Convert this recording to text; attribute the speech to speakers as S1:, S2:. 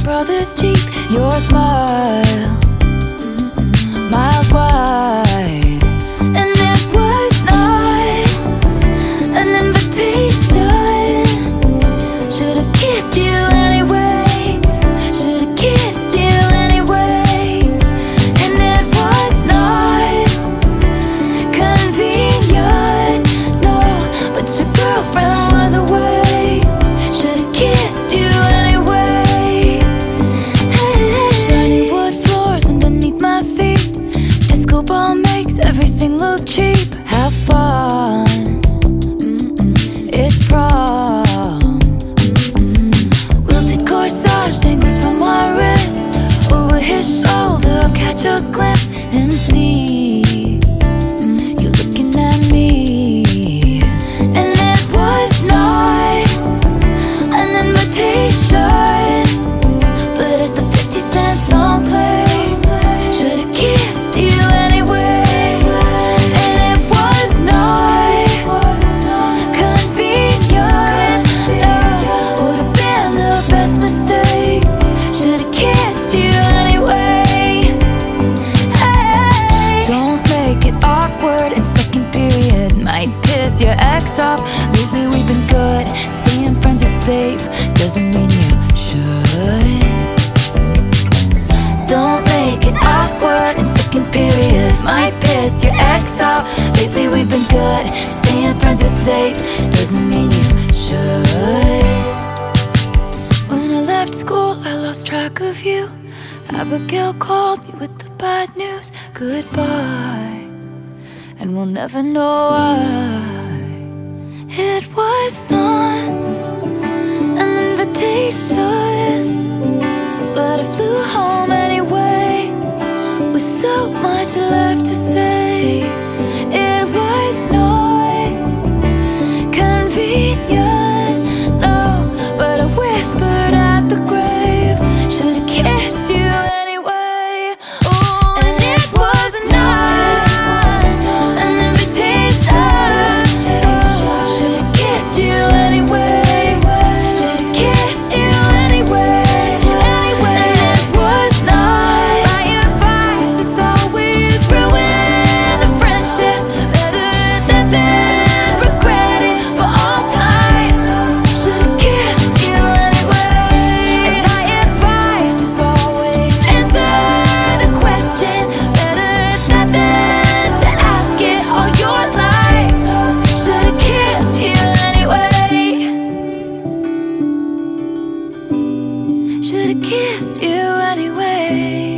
S1: brother's cheek, your smile, miles wide. And it was not an invitation. Should've kissed you anyway. Should've kissed you anyway. And it was not convenient, no, but your girlfriend was away. Should've kissed you anyway. Shiny wood floors underneath my feet. Disco ball makes everything look cheap. Have fun, it's prom. Wilted corsage dangles from my wrist. Over his shoulder, I'll catch a glimpse and see you looking at me. And it was not an invitation, but as the 50 Cent song played, should've kissed you anyway. And it was not convenient, no, would've been the best mistake. Should've kissed you anyway. Hey. Don't make it awkward in second period. Might piss your ex off. Lately we've been good. Seeing friends is safe doesn't mean you should. Don't make it awkward in second period. Might piss your ex off. Lately we've been good. Seeing friends is safe doesn't mean you should. When I left school, I lost track of you. Abigail called me with the bad news. Goodbye, and we'll never know why. It was not an invitation, but I flew home anyway, with so much left to say. It was not convenient, no, but I whispered at the grave. Should've kissed you anyway. Oh, and it was not an invitation. Should've kissed you anyway. Should've kissed you anyway. And it was not my advice. It's always ruin the friendship. Better that than regret it for all time. Should've kissed you anyway. And my advice is always answer the question. Better that than to ask it all your life. Should've kissed you anyway. Should've kissed you anyway.